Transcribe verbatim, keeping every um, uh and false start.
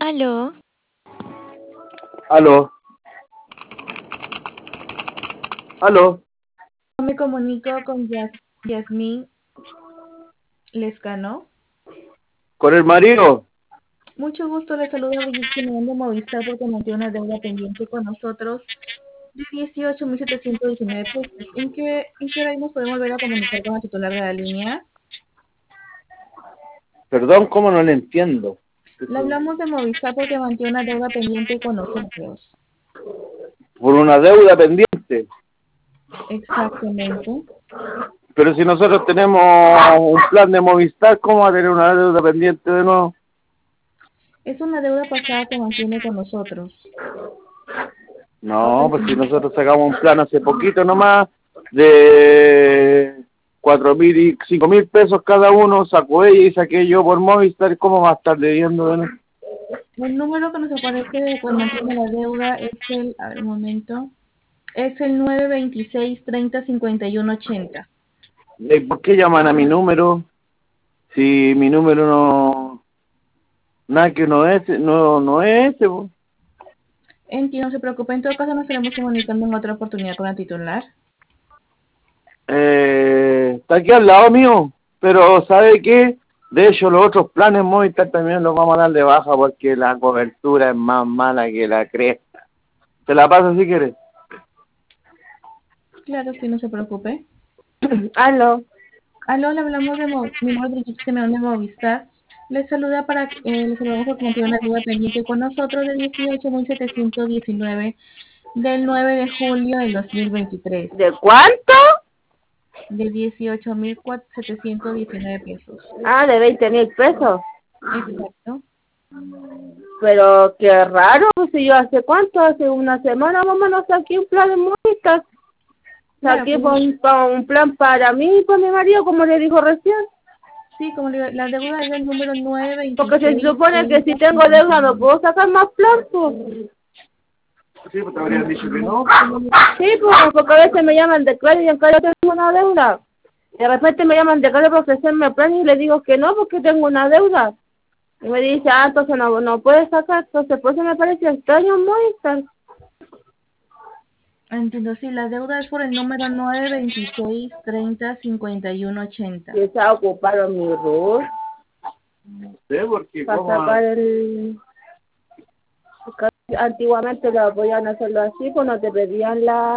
Aló. Aló. Aló. Me comunico con Yas Yasmín Lescano. ¿Con el marido? Mucho gusto, le saluda Brigitte Simeón de Movistar porque mantiene una deuda pendiente con nosotros de dieciocho mil setecientos diecinueve pesos. ¿En qué, ¿En qué hora nos podemos volver a comunicar con la titular de la línea? Perdón, ¿cómo no le entiendo? Le hablamos de Movistar porque mantiene una deuda pendiente con nosotros. Por una deuda pendiente. Exactamente. Pero si nosotros tenemos un plan de Movistar, ¿cómo va a tener una deuda pendiente de nuevo? Es una deuda pasada que mantiene con nosotros. No, pues si nosotros sacamos un plan hace poquito nomás, de cuatro mil y cinco mil pesos cada uno, sacó ella y saqué yo por Movistar, ¿cómo va a estar debiendo de nuevo? El número que nos aparece de cuando mantiene la deuda es el, a ver un momento, es el nueve veintiséis treinta cincuenta y uno ochenta. ¿Y por qué llaman a mi número? Si mi número no... Nada que no es, no, no es ese, po. Entiendo, no se preocupe, en todo caso nos estaremos comunicando en otra oportunidad con la titular. Eh, está aquí al lado mío, pero ¿sabe qué? De hecho, los otros planes Movistar también los vamos a dar de baja porque la cobertura es más mala que la cresta. ¿Te la paso si quieres? Claro, sí, no se preocupe. Aló. Aló, le hablamos de Mo- mi nombre es Brigitte Simeón de Movistar. Les saluda para, eh, les saludamos porque mantiene una deuda pendiente con nosotros de dieciocho mil setecientos diecinueve del nueve de julio del dos mil veintitrés. ¿De cuánto? De dieciocho mil setecientos diecinueve pesos. Ah, de veinte mil pesos. Exacto. Pero qué raro, pues si yo hace cuánto, hace una semana más o menos saqué un plan de Movistar. Claro, Saqué pues, un, pa- un plan para mí y para mi marido, como le dijo recién. sí, como le digo, la deuda es del número nueve Porque se veintiséis supone que si treinta tengo cincuenta deuda y no uno. puedo sacar más plan, pues. Sí, pues te habrían dicho que no. Sí, pues, porque a veces me llaman de claro y en claro tengo una deuda. De repente me llaman de claro para ofrecerme plan y le digo que no porque tengo una deuda. Y me dice, ah, entonces no, no puedes sacar. Entonces, por eso me parece extraño Movistar. Entiendo, sí, la deuda es por el número nueve veintiséis treinta cincuenta y uno ochenta. Que se ha ocupado mi rol No sé, porque para como... sacar el... porque antiguamente lo podían hacerlo así, pues no te pedían la